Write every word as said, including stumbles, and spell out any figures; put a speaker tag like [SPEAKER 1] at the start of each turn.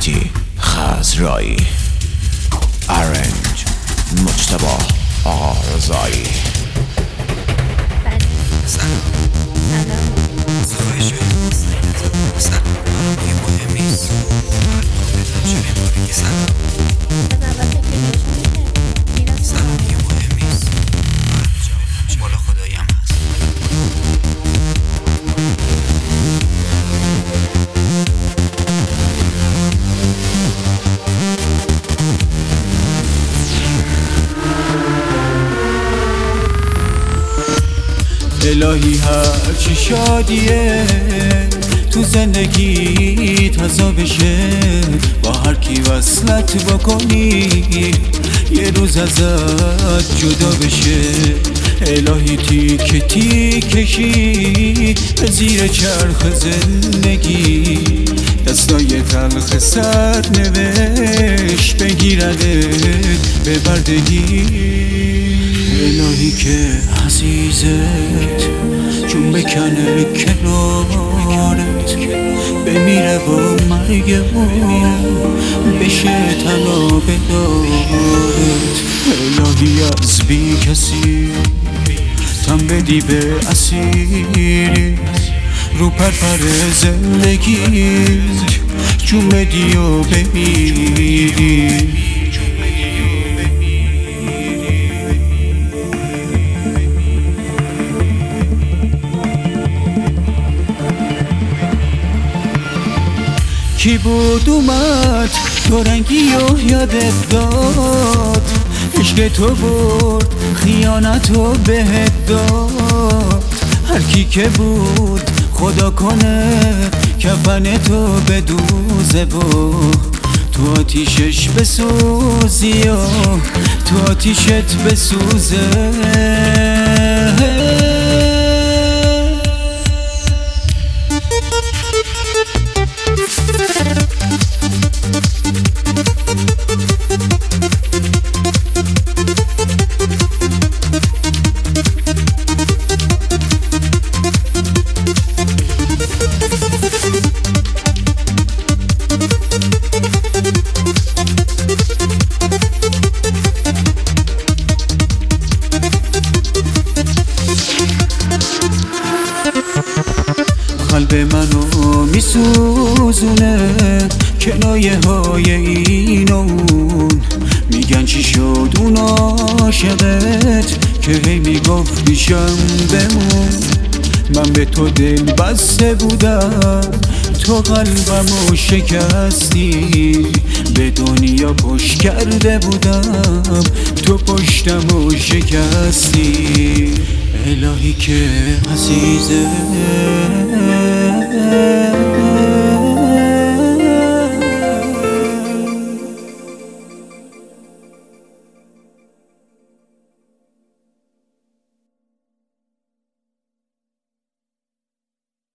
[SPEAKER 1] مهدی خزرایی، ارنج مجتبی آقا رضایی.
[SPEAKER 2] سلام زوای شوی سلام یه مهم نیست شوی باری سلام سلام یه مهم نیست بالا خداییم هست.
[SPEAKER 3] الهی هرچی شادیه تو زندگی تازه بشه، با هر کی وصلت بکنی یه روز ازت جدا بشه. الهی تیک تیکشی زیر چرخ زندگی، دستای تلخ سر نوشت بگیرنت به بردگی. الهی که عزیزت چون بکنه کنارت بمیره با مرگمون بشه تنها بدارت. الهی از بی کسی تن بدی به اسیری رو پرپر زندگیت چون بدی و بمیری. کی بود اومد تو رنگی و یادت داد، عشق تو برد خیانتو بهت داد. هر کی که بود خدا کنه کفن تو بدوزه و تو آتیشش بسوزی و تو آتیشت بسوزه. قلب منو میسوزونه کنایه های این و اون، میگن چی شد اون عاشقت که هی میگفت بیشم بمون. من به تو دل بسته بودم تو قلبمو شکستی، به دنیا پشت کرده بودم تو پشتمو شکستی. الهی که عزیزه